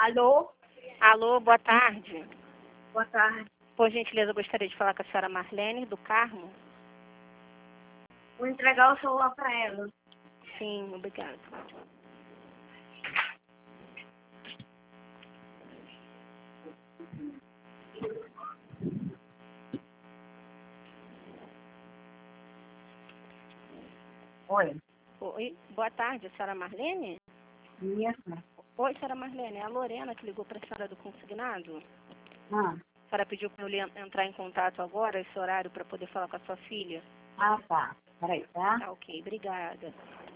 Alô? Alô, boa tarde. Boa tarde. Por gentileza, eu gostaria de falar com a senhora Marlene, do Carmo. Vou entregar o celular para ela. Sim, obrigada. Oi. Oi, boa tarde, a senhora Marlene? Isso. Oi, senhora Marlene, é a Lorena que ligou para a senhora do consignado. Ah, A senhora pediu para eu entrar em contato agora, esse horário, para poder falar com a sua filha. tá. Peraí, tá? Tá, ok, obrigada.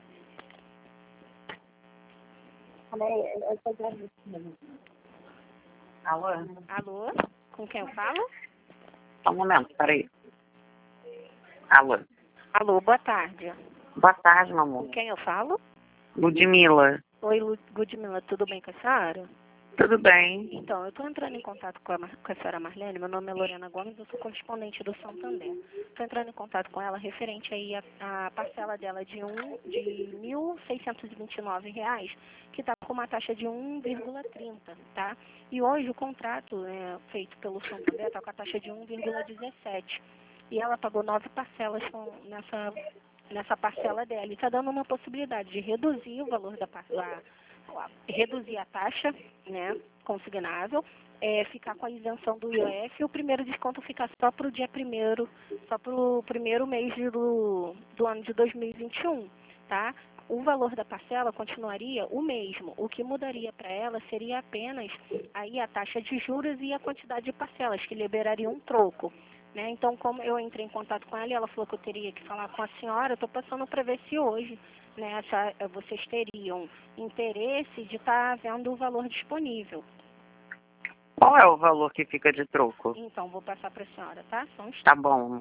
Peraí, eu tô gravando. Alô? Alô, com quem eu falo? Só um momento, peraí. Alô? Alô, boa tarde. Boa tarde, meu Com amor. quem eu falo? Ludmila. Oi, Ludmila, tudo bem com a senhora? Tudo bem? Então, eu estou entrando em contato com a senhora Marlene, meu nome é Lorena Gomes, eu sou correspondente do Santander. Estou entrando em contato com ela referente aí a parcela dela de R$ 1.629, que está com uma taxa de 1,30, tá? E hoje o contrato feito pelo Santander está com a taxa de 1,17. E ela pagou 9 parcelas nessa parcela dela. E está dando uma possibilidade de reduzir o valor da parcela, reduzir a taxa, né, consignável, ficar com a isenção do IOF e o primeiro desconto ficar só para o dia 1º, só para o primeiro mês do ano de 2021, tá? O valor da parcela continuaria o mesmo. O que mudaria para ela seria apenas aí a taxa de juros e a quantidade de parcelas, que liberaria um troco. Né? Então, como eu entrei em contato com ela e ela falou que eu teria que falar com a senhora, eu estou passando para ver se hoje, né, vocês teriam interesse de estar vendo o valor disponível. Qual é o valor que fica de troco? Então, vou passar para a senhora, tá? Só um instante. Tá bom.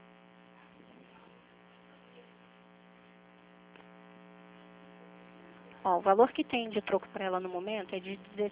Ó, o valor que tem de troco para ela no momento é de R$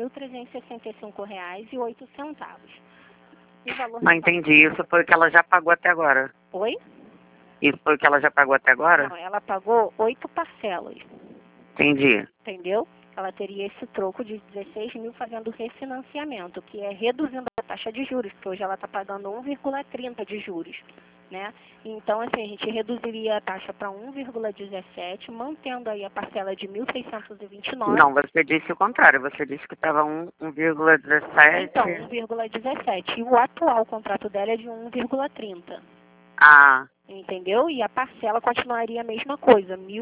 16.365,08. O valor Não entendi. Isso foi o que ela já pagou até agora. Oi? Isso foi o que ela já pagou até agora? Não, ela pagou 8 parcelas. Entendi. Entendeu? Ela teria esse troco de 16 mil fazendo refinanciamento, que é reduzindo a taxa de juros, porque hoje ela está pagando 1,30 de juros, né? Então, assim, a gente reduziria a taxa para 1,17, mantendo aí a parcela de 1.629. Não, você disse o contrário. Você disse que estava 1,17. Então, 1,17. E o atual contrato dela é de 1,30. Ah, Entendeu? E a parcela continuaria a mesma coisa, R$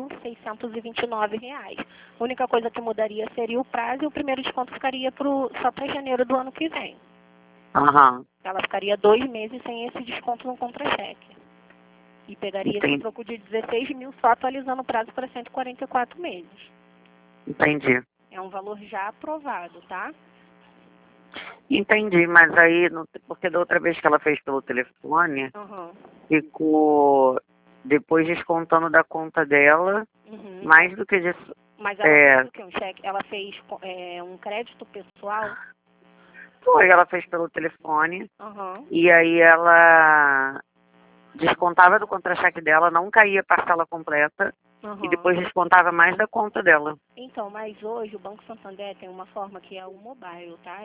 1.629. A única coisa que mudaria seria o prazo e o primeiro desconto ficaria só para janeiro do ano que vem. aham. Ela ficaria 2 meses sem esse desconto no contra-cheque. E pegaria esse Entendi. troco de 16 mil só atualizando o prazo para 144 meses. Entendi. É um valor já aprovado, tá? Entendi, mas aí, porque da outra vez que ela fez pelo telefone, Uhum. ficou depois descontando da conta dela, Uhum. mais do que disso. Mas ela fez o quê? Um cheque? Ela fez um crédito pessoal? Foi, ela fez pelo telefone, Uhum. e aí ela descontava do contra-cheque dela, não caía a parcela completa, e Uhum. depois descontava mais da conta dela. Então, mas hoje o Banco Santander tem uma forma que é o mobile, tá?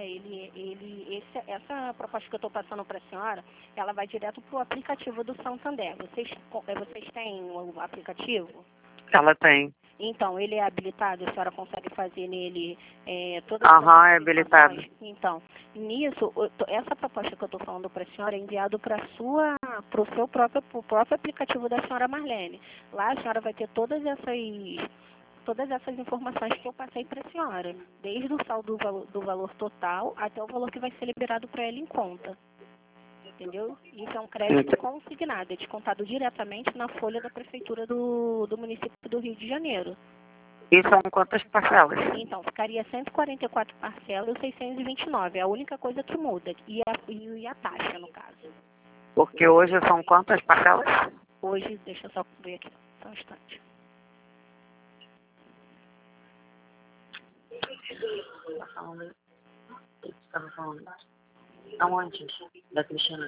Essa proposta que eu estou passando para a senhora, ela vai direto para o aplicativo do Santander. Vocês têm o aplicativo? Ela tem. Então, ele é habilitado, a senhora consegue fazer nele todas as Aham, é informações? habilitado. Então, nisso, essa proposta que eu estou falando para a senhora é enviado para o seu próprio aplicativo da senhora Marlene. Lá a senhora vai ter todas essas informações que eu passei para a senhora, desde o saldo do valor total até o valor que vai ser liberado para ela em conta. Entendeu? Isso é um crédito consignado, é descontado diretamente na folha da prefeitura do município do Rio de Janeiro. E são quantas parcelas? Então, ficaria 144 parcelas e 629. É a única coisa que muda. E a taxa, no caso. Porque hoje são quantas parcelas? Hoje, deixa eu só ver aqui, só um instante. Estava falando. Aonde? Da Cristina.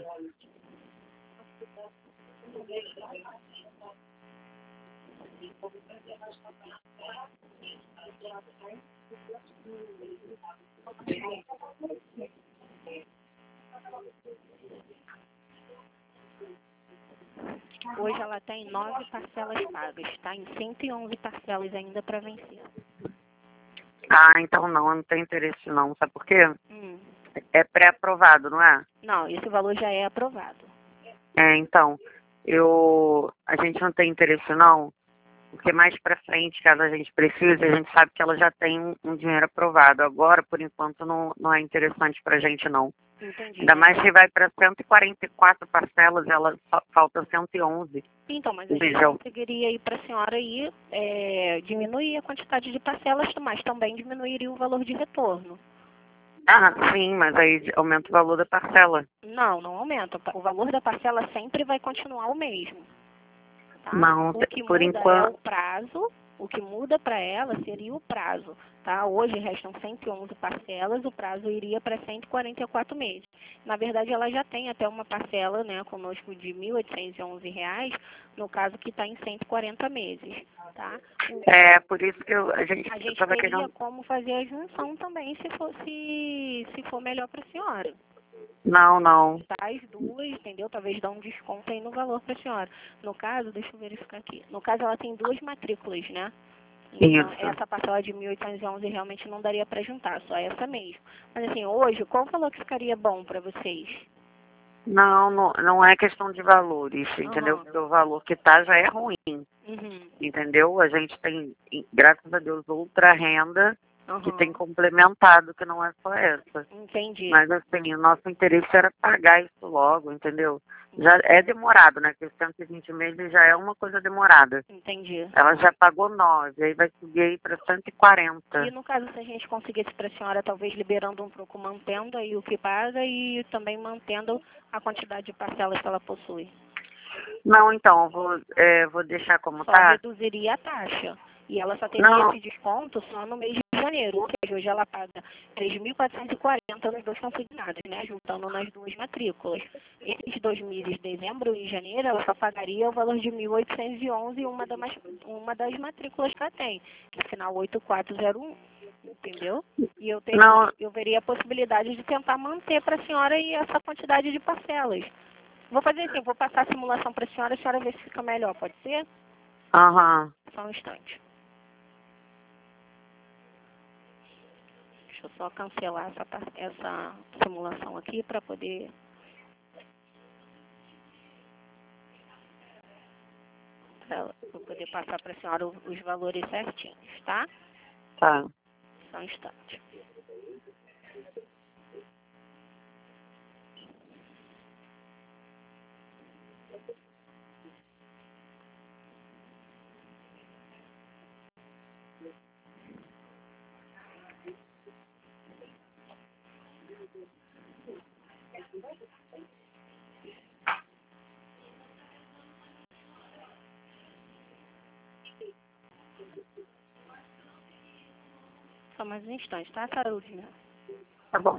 Hoje ela tem 9 parcelas pagas, está em 111 parcelas ainda para vencer. Ah, então não, eu não tenho interesse não. Sabe por quê? É pré-aprovado, não é? Não, esse valor já é aprovado. Então, a gente não tem interesse não, porque mais pra frente, caso a gente precise, a gente sabe que ela já tem um dinheiro aprovado. Agora, por enquanto, não é interessante pra gente não. Entendi. Ainda mais que vai para 144 parcelas, ela falta 111. Então, mas a gente conseguiria ir para a senhora aí diminuir a quantidade de parcelas, mas também diminuiria o valor de retorno. Ah, sim, mas aí aumenta o valor da parcela. Não, não aumenta. O valor da parcela sempre vai continuar o mesmo. Tá? Não, O que por muda enquanto... é o prazo. O que muda para ela seria o prazo, tá? Hoje restam 111 parcelas, o prazo iria para 144 meses. Na verdade, ela já tem até uma parcela, né, conosco de R$ 1.811, no caso que está em 140 meses, tá? Por isso que a gente estava teria querendo... como fazer a junção também, se for melhor para a senhora. Não. Tá, as duas, entendeu? Talvez dá um desconto aí no valor para a senhora. No caso, deixa eu verificar aqui. No caso, ela tem 2 matrículas, né? Então, Isso. essa parcela de 1.811 realmente não daria para juntar, só essa mesmo. Mas assim, hoje, qual o valor que ficaria bom para vocês? Não é questão de valores, entendeu? Porque o valor que tá já é ruim, entendeu? A gente tem, graças a Deus, outra renda que tem complementado, que não é só essa. Entendi. Mas assim, o nosso interesse era pagar isso logo, entendeu? Já é demorado, né? Porque 120 meses já é uma coisa demorada. Entendi. Ela já pagou 9, aí vai subir aí para 140. E no caso, se a gente conseguisse para a senhora, talvez liberando um pouco, mantendo aí o que paga e também mantendo a quantidade de parcelas que ela possui? Não, então, vou deixar como Só tá. reduziria a taxa. E ela só teria esse desconto só no mês de janeiro. Ou seja, hoje ela paga 3.440 nos 2 consignados, né? Juntando nas 2 matrículas. Esses 2 meses, dezembro e janeiro, ela só pagaria o valor de 1.811 uma das matrículas que ela tem, que é final 8401. Entendeu? E eu veria a possibilidade de tentar manter para a senhora aí essa quantidade de parcelas. Vou fazer assim, vou passar a simulação para a senhora ver se fica melhor, pode ser? Só um instante. Deixa eu só cancelar essa simulação aqui para poder... Pra eu poder passar para a senhora os valores certinhos, tá? Tá. Só um instante. Só mais um instante, tá, Carolina? Tá bom.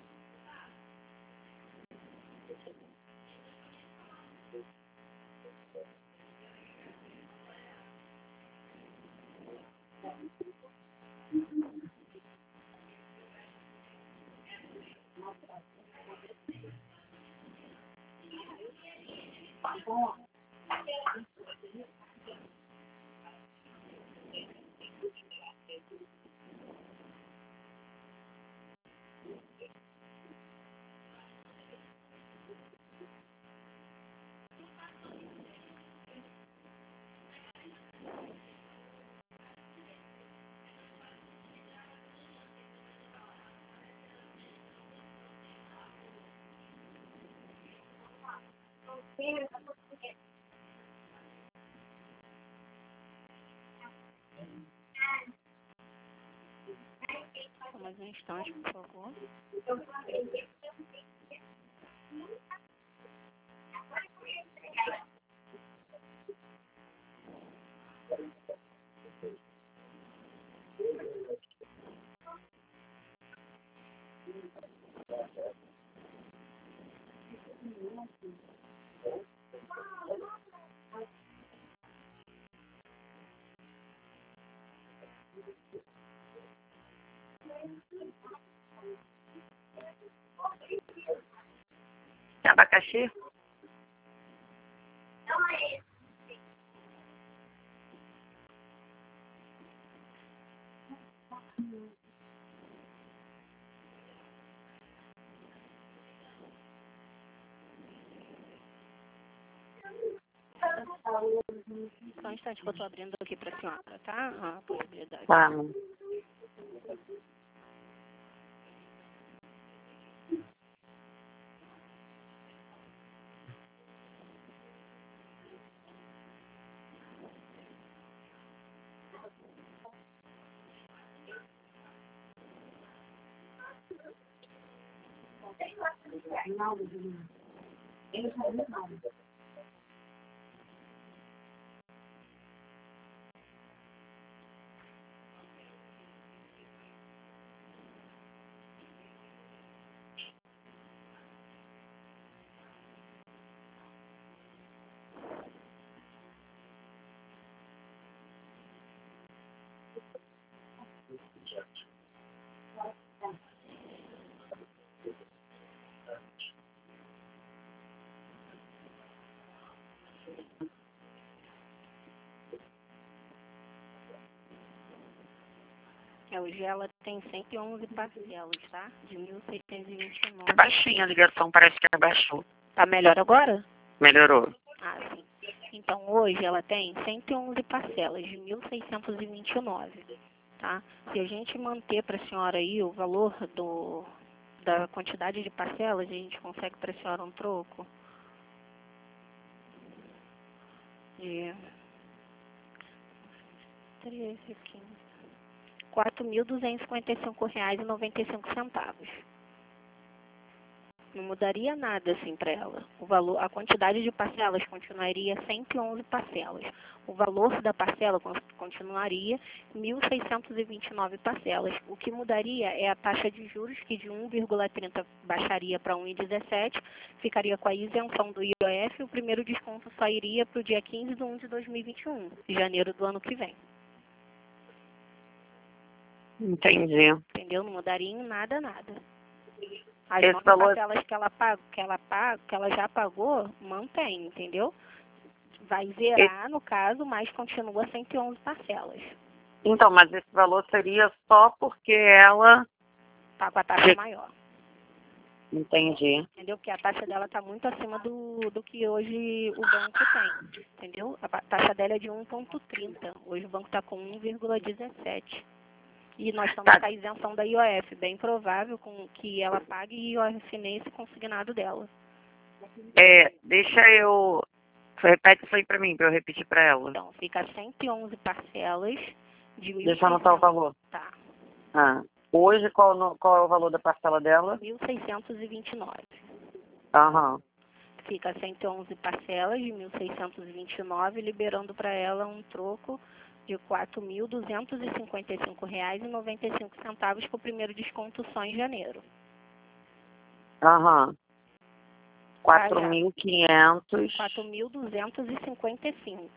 Só mais um instante, por favor. abacaxi? Só um instante que eu estou abrindo aqui para a senhora, tá? A possibilidade. Tá. Hoje ela tem 111 parcelas, tá? De 1.629. É baixinha a ligação, parece que abaixou. Tá melhor agora? Melhorou. Ah, sim. Então, hoje ela tem 111 parcelas de 1.629, tá? Se a gente manter para a senhora aí o valor da quantidade de parcelas, a gente consegue para a senhora um troco de 13, 15, R$ 4.255,95. Não mudaria nada assim para ela. O valor, a quantidade de parcelas continuaria 111 parcelas. O valor da parcela continuaria 1.629 parcelas. O que mudaria é a taxa de juros, que de 1,30 baixaria para 1,17, ficaria com a isenção do IOF, e o primeiro desconto só iria para o dia 15 de 1 de 2021, janeiro do ano que vem. Entendi. Entendeu? Não mudaria em nada, nada. As Esse valor... parcelas que ela já pagou, mantém, entendeu? Vai zerar, no caso, mas continua 111 parcelas. Então, mas esse valor seria só porque ela... Tá com a taxa maior. Entendi. Entendeu? Porque a taxa dela está muito acima do que hoje o banco tem. Entendeu? A taxa dela é de 1,30. Hoje o banco está com 1,17. E nós estamos com a isenção da IOF. Bem provável que ela pague IOF nesse consignado dela. Deixa eu... Repete isso aí pra mim, pra eu repetir pra ela. Então, fica 111 parcelas de 1.600. Deixa eu anotar o valor. Tá. Hoje, qual é o valor da parcela dela? 1.629. Aham. Fica 111 parcelas de 1.629, liberando para ela um troco de R$ 4.255,95 com o primeiro desconto só em janeiro. Aham. 4.500. 4.255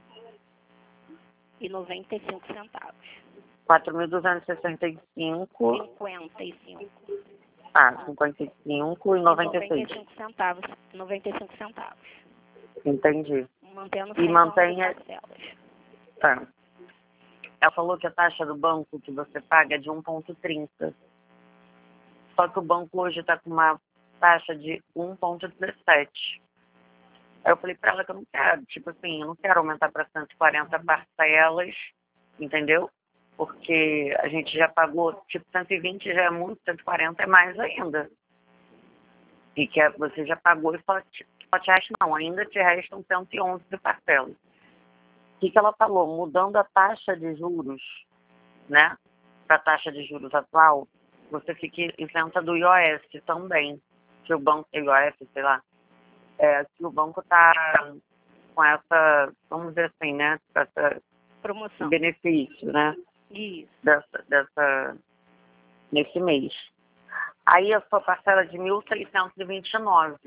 e 95 centavos. 4.265. 55. 55 e 96. 95 centavos. Entendi. Mantendo e mantém parcelas. Tá. Ela falou que a taxa do banco que você paga é de 1,30. Só que o banco hoje está com uma taxa de 1,17. Aí eu falei para ela que eu não quero, tipo assim, eu não quero aumentar para 140 parcelas, entendeu? Porque a gente já pagou, tipo, 120 já é muito, 140 é mais ainda. E que você já pagou e só te resta, não, ainda te restam 111 de parcelas. O que ela falou? Mudando a taxa de juros, né, para a taxa de juros atual, você fica isenta do IOF também. Que o banco, IOF, sei lá, que o banco está com essa, vamos dizer assim, né, essa promoção, benefício, né, isso, nesse mês. Aí a sua parcela de 1.629.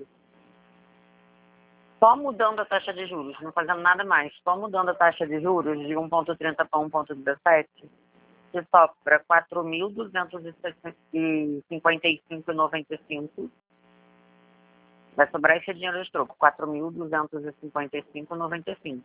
Só mudando a taxa de juros, não fazendo nada mais, só mudando a taxa de juros de 1,30 para 1,17, você sobra 4.255,95. Vai sobrar esse dinheiro de troco, 4.255,95.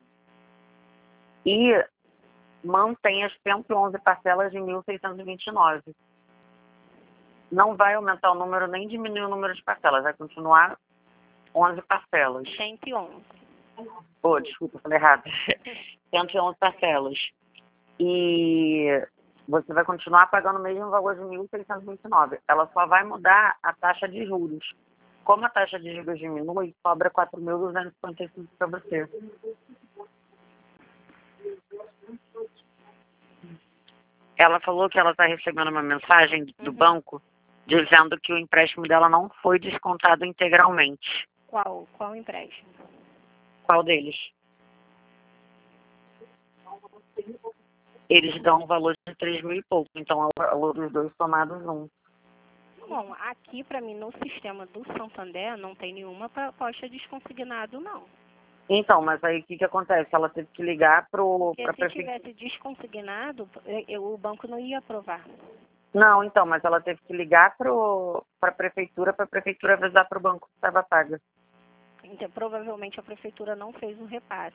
E mantém as 111 parcelas de 1.629. Não vai aumentar o número, nem diminuir o número de parcelas. Vai continuar 11 parcelas. 111. Oh, desculpa, falei errado. 111 parcelas. E você vai continuar pagando o mesmo valor de 1.629. Ela só vai mudar a taxa de juros. Como a taxa de juros diminui, sobra 4.255 para você. Ela falou que ela está recebendo uma mensagem do banco dizendo que o empréstimo dela não foi descontado integralmente. Qual empréstimo? Qual deles? Eles dão um valor de 3 mil e pouco, então é o valor dos dois somados um. Bom, aqui para mim no sistema do Santander não tem nenhuma proposta desconsignado, não. Então, mas aí o que acontece? Ela teve que ligar para a prefeitura. Se tivesse desconsignado, o banco não ia aprovar. Não, então, mas ela teve que ligar para a prefeitura avisar para o banco que estava paga. Então, provavelmente a prefeitura não fez o repasse.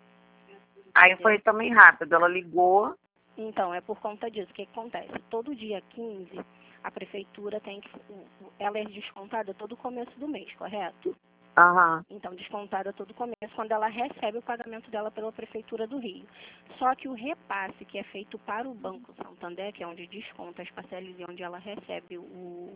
Aí foi também rápido, ela ligou. Então, é por conta disso. O que acontece? Todo dia 15, a prefeitura tem que... Ela é descontada todo começo do mês, correto? Aham. Então, descontada todo começo, quando ela recebe o pagamento dela pela Prefeitura do Rio. Só que o repasse que é feito para o Banco Santander, que é onde desconta as parcelas e onde ela recebe o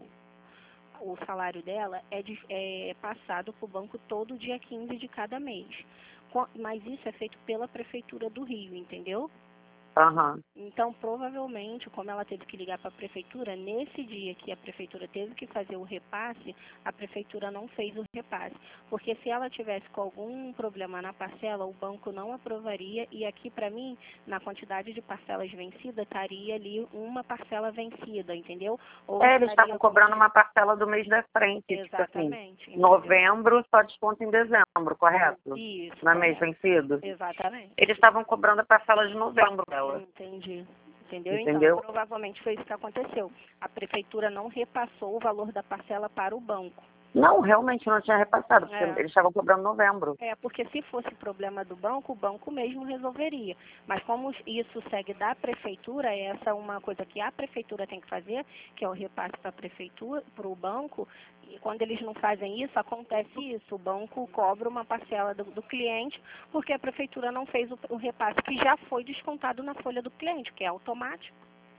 salário dela, é passado para o banco todo dia 15 de cada mês. Mas isso é feito pela Prefeitura do Rio, entendeu? Uhum. Então, provavelmente, como ela teve que ligar para a prefeitura, nesse dia que a prefeitura teve que fazer o repasse, a prefeitura não fez o repasse. Porque se ela tivesse com algum problema na parcela, o banco não aprovaria e aqui, para mim, na quantidade de parcelas vencidas, estaria ali uma parcela vencida, entendeu? Ou eles estavam cobrando uma parcela do mês da frente. Exatamente. Tipo assim, novembro só desconto em dezembro, correto? Isso. Não é mês vencido? Exatamente. Eles estavam cobrando a parcela de novembro dela. Entendi. Entendeu? Entendeu? Então, provavelmente foi isso que aconteceu. A prefeitura não repassou o valor da parcela para o banco. Não, realmente não tinha repassado, porque eles estavam cobrando novembro. Porque se fosse problema do banco, o banco mesmo resolveria. Mas como isso segue da prefeitura, essa é uma coisa que a prefeitura tem que fazer, que é o repasse para a prefeitura, para o banco, e quando eles não fazem isso, acontece isso. O banco cobra uma parcela do cliente, porque a prefeitura não fez o repasse, que já foi descontado na folha do cliente, que é automático.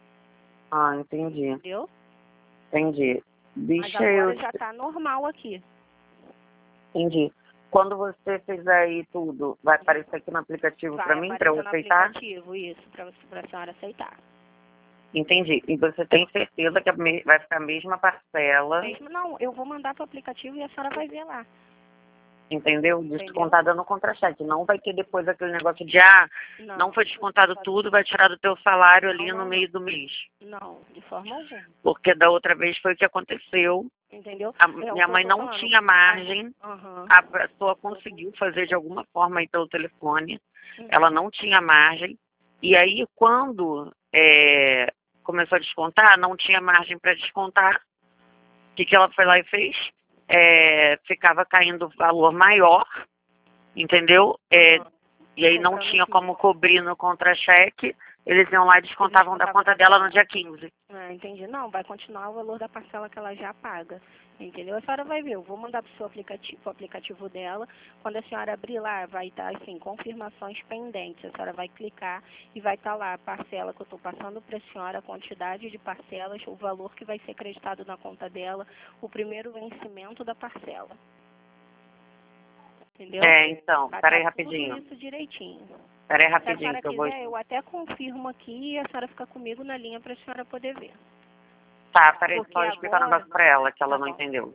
Ah, entendi. Entendeu? Entendi. Mas agora já está normal aqui. Entendi. Quando você fizer aí tudo, vai aparecer aqui no aplicativo para mim, para eu aceitar? Vai aparecer no aplicativo, isso, para a senhora aceitar. Entendi. E você tem certeza que vai ficar a mesma parcela? Não, eu vou mandar para o aplicativo e a senhora vai ver lá. Entendeu? Descontada no contra-cheque. Não vai ter depois aquele negócio de, não foi descontado tudo, vai tirar do teu salário ali no meio do mês. Não, de forma alguma. Porque da outra vez foi o que aconteceu. Entendeu? Minha mãe não tinha margem. A pessoa conseguiu fazer de alguma forma aí pelo telefone. Ela não tinha margem. E aí, quando começou a descontar, não tinha margem para descontar. O que ela foi lá e fez? Ficava caindo valor maior, entendeu? E aí não tinha como cobrir no contra-cheque, eles iam lá e descontavam da conta dela no dia 15. Entendi. Não, vai continuar o valor da parcela que ela já paga, entendeu? A senhora vai ver, eu vou mandar para o aplicativo dela, quando a senhora abrir lá, vai estar assim, confirmações pendentes, a senhora vai clicar e vai estar lá a parcela que eu estou passando para a senhora, a quantidade de parcelas, o valor que vai ser acreditado na conta dela, o primeiro vencimento da parcela. Entendeu? Então, peraí rapidinho. Tudo isso direitinho. Peraí rapidinho. Se a senhora quiser, eu até confirmo aqui e a senhora fica comigo na linha para a senhora poder ver. Tá, peraí, só explicar um negócio para ela, que ela não entendeu.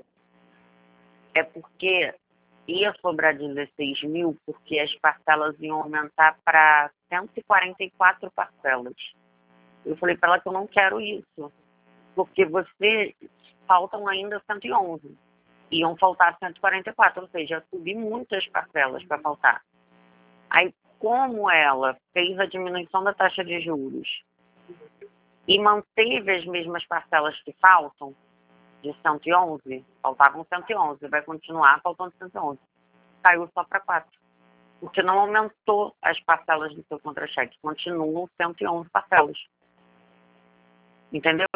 É porque ia sobrar 16 mil, porque as parcelas iam aumentar para 144 parcelas. Eu falei para ela que eu não quero isso, porque faltam ainda 111. Iam faltar 144, ou seja, subi muitas parcelas para faltar. Aí, como ela fez a diminuição da taxa de juros e manteve as mesmas parcelas que faltam, de 111. Faltavam 111, vai continuar faltando 111. Caiu só para 4. Porque não aumentou as parcelas do seu contra-cheque. Continuam 111 parcelas. Entendeu?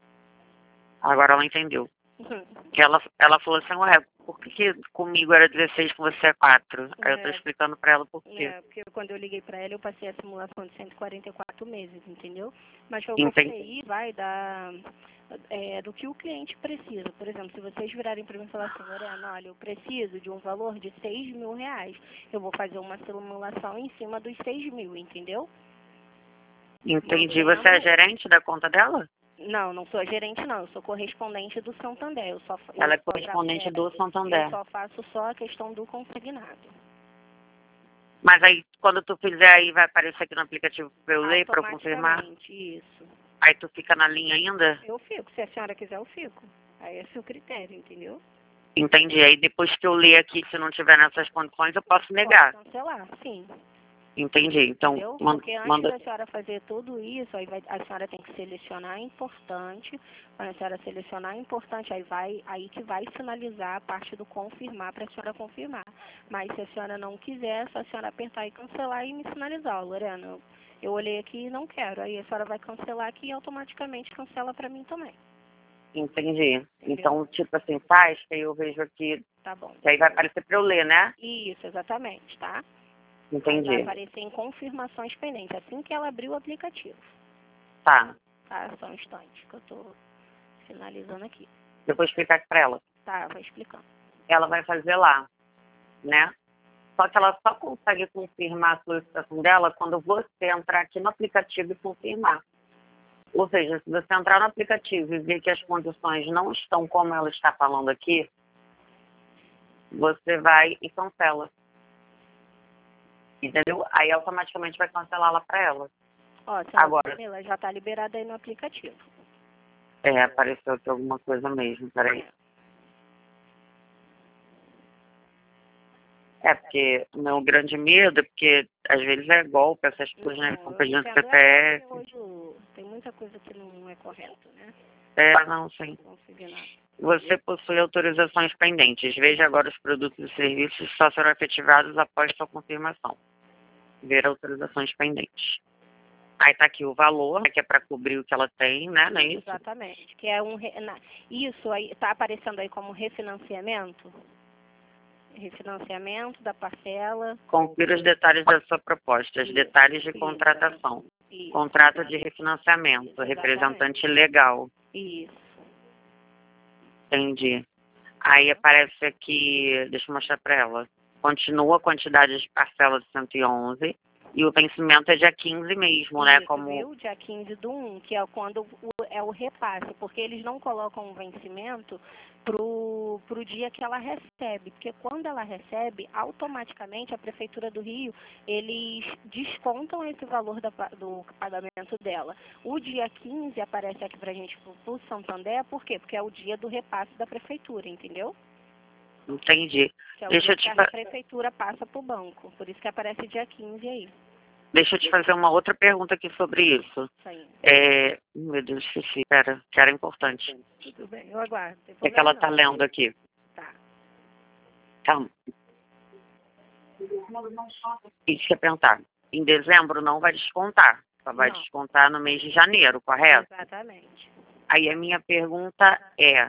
Agora ela entendeu. Que ela falou assim, ué, por que comigo era 16 com você é 4? Aí eu tô explicando pra ela por quê. Porque quando eu liguei pra ela, eu passei a simulação de 144 meses, entendeu? Mas foi o que eu falei, aí vai dar do que o cliente precisa. Por exemplo, se vocês virarem pra mim e falar assim, Lorena, olha, eu preciso de um valor de 6 mil reais. Eu vou fazer uma simulação em cima dos 6 mil, entendeu? Entendi. Você é gerente da conta dela? Não, não sou gerente não, eu sou correspondente do Santander. Ela é correspondente do Santander. Eu só faço só a questão do consignado. Mas aí, quando tu fizer aí, vai aparecer aqui no aplicativo pra eu ler, pra eu confirmar? Isso. Aí tu fica na linha ainda? Eu fico, se a senhora quiser eu fico. Aí é seu critério, entendeu? Entendi. Aí depois que eu ler aqui, se não tiver nessas condições, eu posso negar. Pode cancelar, sim. Entendi. Então, porque antes da senhora fazer tudo isso, aí a senhora tem que selecionar importante. Quando a senhora selecionar importante, aí que vai finalizar a parte do confirmar para a senhora confirmar. Mas se a senhora não quiser, é só a senhora apertar e cancelar e me sinalizar, Lorena, eu olhei aqui e não quero. Aí a senhora vai cancelar aqui e automaticamente cancela para mim também. Entendi. Entendeu? Então, tipo assim, faz, que aí eu vejo aqui. Tá bom. Que aí vai aparecer para eu ler, né? Isso, exatamente, tá? Entendi. Vai aparecer em confirmações pendentes, assim que ela abrir o aplicativo. Tá. Tá, só um instante, que eu tô finalizando aqui. Eu vou explicar aqui pra ela. Tá, vai explicando. Ela vai fazer lá, né? Só que ela só consegue confirmar a solicitação dela quando você entrar aqui no aplicativo e confirmar. Ou seja, se você entrar no aplicativo e ver que as condições não estão como ela está falando aqui, você vai e cancela. Entendeu? Aí automaticamente vai cancelar lá pra ela. Ó, agora, Camila, já tá liberada aí no aplicativo. Apareceu aqui alguma coisa mesmo, peraí. Porque o meu grande medo é porque às vezes é golpe, essas coisas, né? Estão pedindo CPF. Hoje tem muita coisa que não é correta, né? Não, sim. Você possui autorizações pendentes. Veja agora os produtos e serviços que só serão efetivados após sua confirmação. Ver autorizações pendentes. Aí tá aqui o valor, que é para cobrir o que ela tem, né? Não é isso? Exatamente. Que é isso aí tá aparecendo aí como refinanciamento. Refinanciamento da parcela. Confira os detalhes da sua proposta, os detalhes de contratação. Contrato de refinanciamento, representante legal. Isso. Entendi. Aí aparece aqui, deixa eu mostrar para ela. Continua a quantidade de parcela de 111 e o vencimento é dia 15 mesmo, né? Viu? Dia 15/1, que é quando é o repasse, porque eles não colocam o vencimento pro dia que ela recebe, porque quando ela recebe, automaticamente a Prefeitura do Rio, eles descontam esse valor do pagamento dela. O dia 15 aparece aqui pra gente pro Santander, por quê? Porque é o dia do repasse da Prefeitura, entendeu? Entendi. Que é o dia que a Prefeitura passa pro banco, por isso que aparece dia 15 aí. Deixa eu te fazer uma outra pergunta aqui sobre isso. Meu Deus, esqueci. Pera, que era importante. Tudo bem, eu aguardo. É que ela tá lendo aqui. Tá. Calma. Isso que eu ia perguntar. Em dezembro não vai descontar. Só vai descontar no mês de janeiro, correto? Exatamente. Aí a minha pergunta é...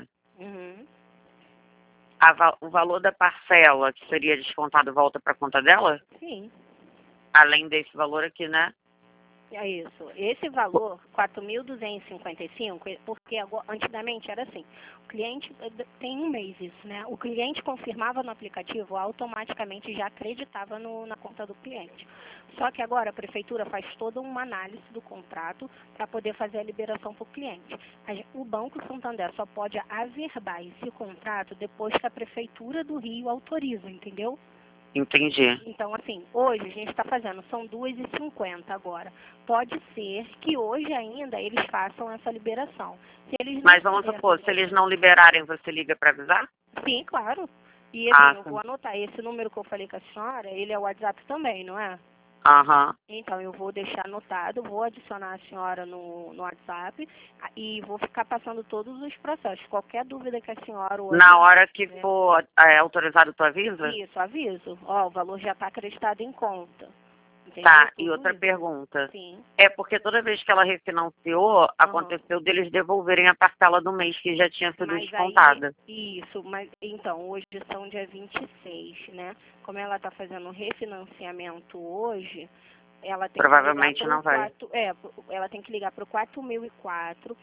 o valor da parcela que seria descontado volta para a conta dela? Sim. Além desse valor aqui, né? É isso. Esse valor, 4.255, porque antigamente era assim, o cliente, tem um mês isso, né? O cliente confirmava no aplicativo, automaticamente já acreditava na conta do cliente. Só que agora a Prefeitura faz toda uma análise do contrato para poder fazer a liberação para o cliente. O Banco Santander só pode averbar esse contrato depois que a Prefeitura do Rio autoriza, entendeu? Entendi. Então, assim, hoje a gente está fazendo, são 2h50 agora. Pode ser que hoje ainda eles façam essa liberação. Mas vamos supor, se eles não liberarem, você liga para avisar? Sim, claro. E assim, eu vou anotar, esse número que eu falei com a senhora, ele é o WhatsApp também, não é? Aham. Então, eu vou deixar anotado, vou adicionar a senhora no WhatsApp e vou ficar passando todos os processos. Qualquer dúvida que a senhora... Na hora que for autorizado, tu avisa? Isso, aviso. Ó, o valor já está acreditado em conta. Entendeu? Tá, e Tudo outra isso. pergunta. Sim. É porque toda vez que ela refinanciou, aconteceu deles devolverem a parcela do mês que já tinha sido descontada. Isso, mas então, hoje são dia 26, né? Como ela está fazendo refinanciamento hoje, ela tem Provavelmente que ligar não vai. ela tem que ligar para o 4004.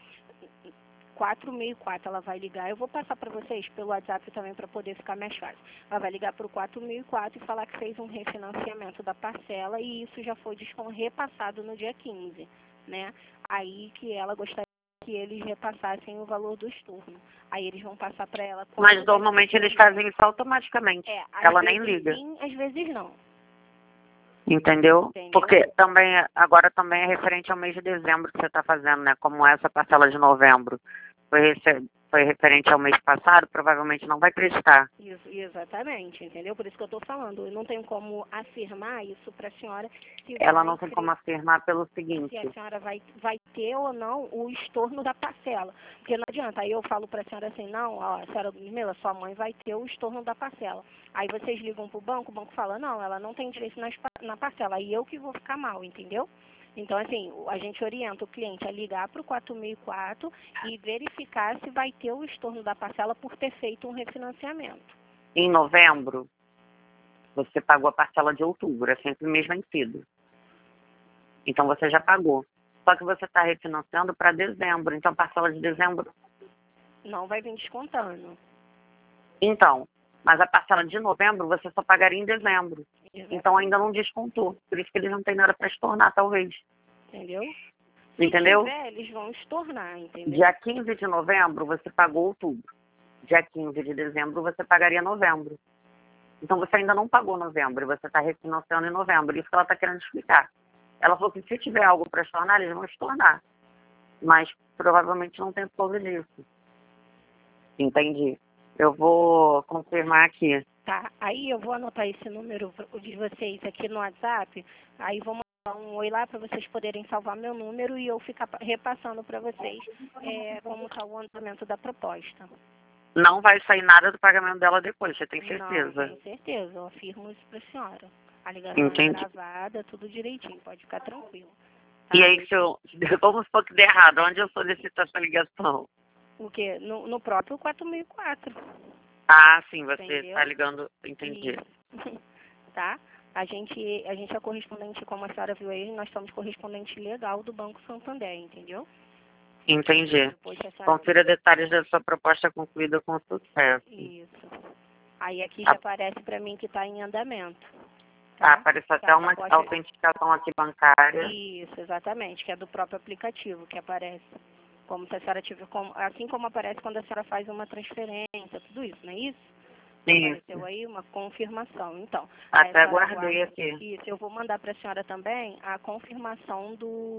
4004 ela vai ligar, eu vou passar para vocês pelo WhatsApp também para poder ficar mais fácil. Ela vai ligar para o 4004 e falar que fez um refinanciamento da parcela e isso já foi repassado no dia 15, né? Aí que ela gostaria que eles repassassem o valor do estorno. Aí eles vão passar para ela... Mas normalmente eles fazem isso automaticamente. Ela nem liga. Sim, às vezes não. Entendeu? Porque também, agora também é referente ao mês de dezembro que você está fazendo, né? Como essa parcela de novembro foi referente ao mês passado, provavelmente não vai prestar. Isso, exatamente, entendeu? Por isso que eu estou falando. Eu não tenho como afirmar isso para a senhora. Ela não tem como afirmar pelo seguinte. Se a senhora vai ter ou não o estorno da parcela. Porque não adianta. Aí eu falo para a senhora assim, não, ó, a senhora Ludmila, sua mãe vai ter o estorno da parcela. Aí vocês ligam para o banco fala, não, ela não tem direito na parcela. Aí eu que vou ficar mal, entendeu? Então, assim, a gente orienta o cliente a ligar para o 4004 e verificar se vai ter o estorno da parcela por ter feito um refinanciamento. Em novembro, você pagou a parcela de outubro, é sempre o mês vencido. Então, você já pagou. Só que você está refinanciando para dezembro, então a parcela de dezembro... Não vai vir descontando. Então, mas a parcela de novembro você só pagaria em dezembro. Exatamente. Então ainda não descontou. Por isso que eles não têm nada para estornar, talvez. Entendeu? Entendeu? Se tiver, eles vão estornar, entendeu? Dia 15 de novembro você pagou outubro. Dia 15 de dezembro você pagaria novembro. Então você ainda não pagou novembro, você está refinanciando em novembro. Isso que ela está querendo explicar. Ela falou que se tiver algo para estornar, eles vão estornar. Mas provavelmente não tem por causa disso. Entendi. Eu vou confirmar aqui. Tá, aí eu vou anotar esse número de vocês aqui no WhatsApp, aí vou mandar um oi lá para vocês poderem salvar meu número e eu ficar repassando para vocês como está o andamento da proposta. Não vai sair nada do pagamento dela depois, você tem certeza? Não, tenho certeza, eu afirmo isso para a senhora. A ligação é gravada, tudo direitinho, pode ficar tranquilo. Tá? E aí, vamos supor que der errado, onde eu solicito essa ligação? O quê? No próprio 4004. Ah, sim, você está ligando, entendi. Tá? A gente é correspondente, como a senhora viu aí, nós somos correspondente legal do Banco Santander, entendeu? Entendi. Confira detalhes da sua proposta concluída com sucesso. Isso. Aí aqui já aparece para mim que está em andamento. Tá? Ah, aparece até uma autenticação aqui bancária. Isso, exatamente, que é do próprio aplicativo que aparece. Como se a senhora tiver, assim como aparece quando a senhora faz uma transferência, tudo isso, não é isso? Apareceu aí uma confirmação. Então, até guardei aqui. Isso, eu vou mandar para a senhora também a confirmação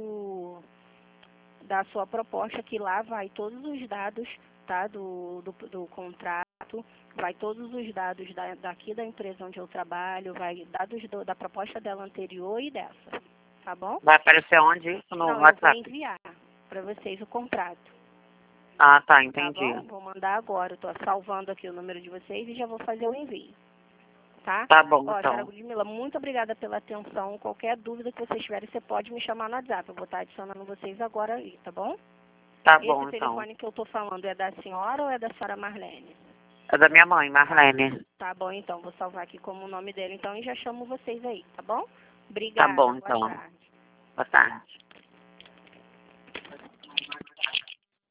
da sua proposta, que lá vai todos os dados, tá, do contrato, vai todos os dados daqui da empresa onde eu trabalho, vai dados da proposta dela anterior e dessa, tá bom? Vai aparecer onde isso? No WhatsApp? Eu vou enviar para vocês o contrato. Ah, tá, entendi. Tá bom? Vou mandar agora, estou salvando aqui o número de vocês e já vou fazer o envio. Tá? Tá bom, então. Senhora Ludmila, muito obrigada pela atenção. Qualquer dúvida que vocês tiverem, você pode me chamar no WhatsApp. Eu vou estar adicionando vocês agora aí, tá bom? Tá bom, Esse telefone que eu estou falando é da senhora ou é da senhora Marlene? É da minha mãe, Marlene. Tá bom, então. Vou salvar aqui como o nome dele, então, e já chamo vocês aí, tá bom? Obrigada. Tá bom, então. Boa tarde. Boa tarde.